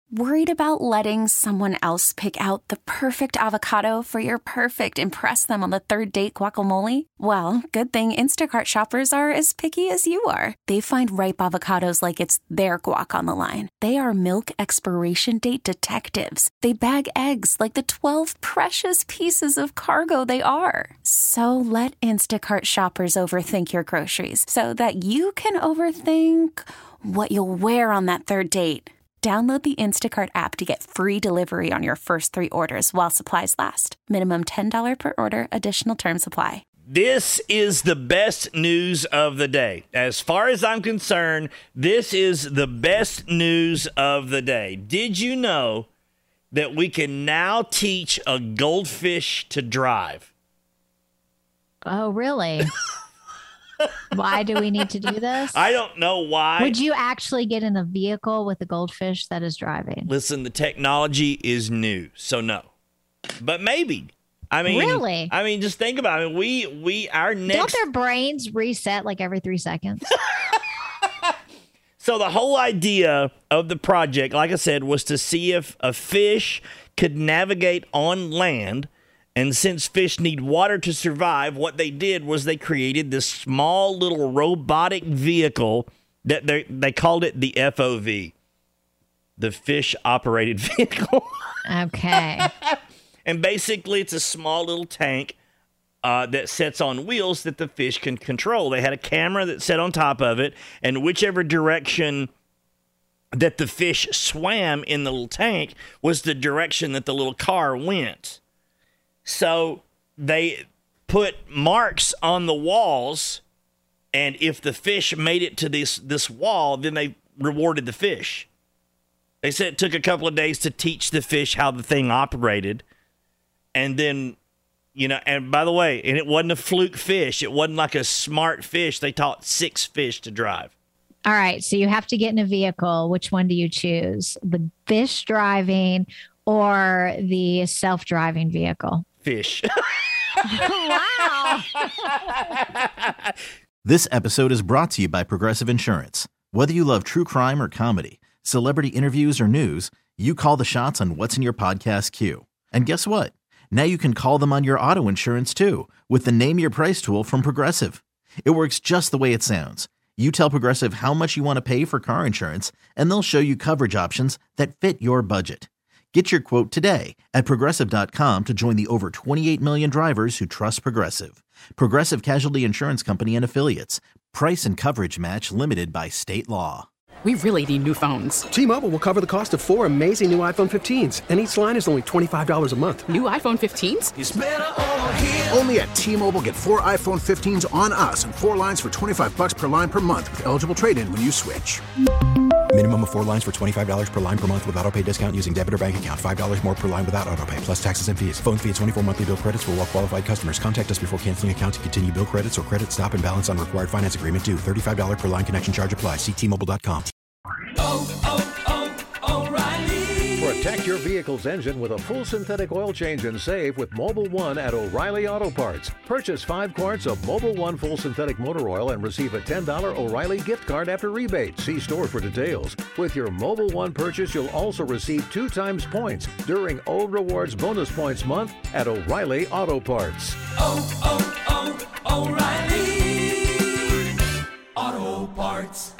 Worried about letting someone else pick out the perfect avocado for your perfect impress them on the third date guacamole? Well, good thing Instacart shoppers are as picky as you are. They find ripe avocados like it's their guac on the line. They are milk expiration date detectives. They bag eggs like the 12 precious pieces of cargo they are. So let Instacart shoppers overthink your groceries so that you can overthink what you'll wear on that third date. Download the Instacart app to get free delivery on your first 3 orders while supplies last. Minimum $10 per order. Additional terms apply. This is the best news of the day. As far as I'm concerned, this is the best news of the day. Did you know that we can now teach a goldfish to drive? Oh, really? Why do we need to do this? I don't know why. Would you actually get in a vehicle with a goldfish that is driving? Listen, the technology is new, so no. But maybe. I mean, really? I mean, just think about it. Our next. Don't their brains reset like every 3 seconds? So the whole idea of the project, like I said, was to see if a fish could navigate on land. And since fish need water to survive, what they did was they created this small little robotic vehicle that they called it the FOV, the fish operated vehicle. Okay. And basically it's a small little tank that sits on wheels that the fish can control. They had a camera that sat on top of it, and whichever direction that the fish swam in the little tank was the direction that the little car went. So they put marks on the walls, and if the fish made it to this wall, then they rewarded the fish. They said it took a couple of days to teach the fish how the thing operated. And then, and by the way, and it wasn't a fluke fish. It wasn't like a smart fish. They taught 6 fish to drive. All right. So you have to get in a vehicle. Which one do you choose? The fish driving or the self-driving vehicle? Fish. Wow. This episode is brought to you by Progressive Insurance. Whether you love true crime or comedy, celebrity interviews or news, you call the shots on what's in your podcast queue. And guess what? Now you can call them on your auto insurance too with the Name Your Price tool from Progressive. It works just the way it sounds. You tell Progressive how much you want to pay for car insurance, and they'll show you coverage options that fit your budget. Get your quote today at Progressive.com to join the over 28 million drivers who trust Progressive. Progressive Casualty Insurance Company and Affiliates. Price and coverage match limited by state law. We really need new phones. T-Mobile will cover the cost of 4 amazing new iPhone 15s, and each line is only $25 a month. New iPhone 15s? It's better over here. Only at T-Mobile, get 4 iPhone 15s on us and 4 lines for $25 per line per month with eligible trade-in when you switch. Minimum of 4 lines for $25 per line per month with autopay discount using debit or bank account. $5 more per line without autopay, plus taxes and fees. Phone fee at 24 monthly bill credits for well-qualified customers. Contact us before canceling account to continue bill credits or credit stop and balance on required finance agreement due. $35 per line connection charge applies. See T-Mobile.com. O'Reilly. Protect your vehicle's engine with a full synthetic oil change and save with Mobil 1 at O'Reilly Auto Parts. Purchase 5 quarts of Mobil 1 full synthetic motor oil and receive a $10 O'Reilly gift card after rebate. See store for details. With your Mobil 1 purchase, you'll also receive 2 times points during Old Rewards Bonus Points Month at O'Reilly Auto Parts. O'Reilly Auto Parts.